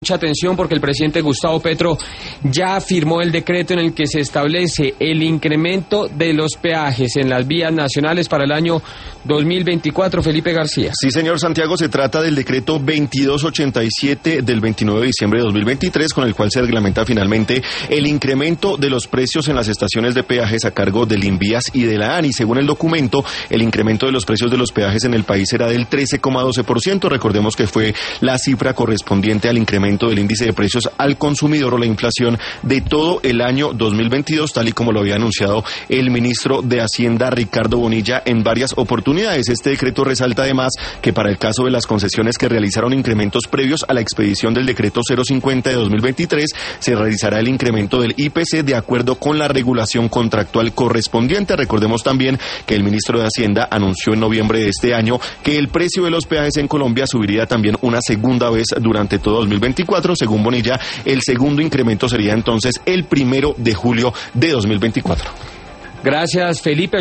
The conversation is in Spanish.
Mucha atención porque el presidente Gustavo Petro ya firmó el decreto en el que se establece el incremento de los peajes en las vías nacionales para el año 2024. Felipe García. Sí, señor Santiago, se trata del decreto 2287 del 29 de diciembre de 2023, con el cual se reglamenta finalmente el incremento de los precios en las estaciones de peajes a cargo del Invías y de la ANI. Según el documento, el incremento de los precios de los peajes en el país será del 13,12%. Recordemos que fue la cifra correspondiente al incremento del índice de precios al consumidor o la inflación de todo el año 2022, tal y como lo había anunciado el ministro de Hacienda, Ricardo Bonilla, en varias oportunidades. Este decreto resalta además que para el caso de las concesiones que realizaron incrementos previos a la expedición del decreto 050 de 2023, se realizará el incremento del IPC de acuerdo con la regulación contractual correspondiente. Recordemos también que el ministro de Hacienda anunció en noviembre de este año que el precio de los peajes en Colombia subiría también una segunda vez durante todo 2024. Según Bonilla, el segundo incremento sería entonces el 1 de julio de 2024. Gracias, Felipe.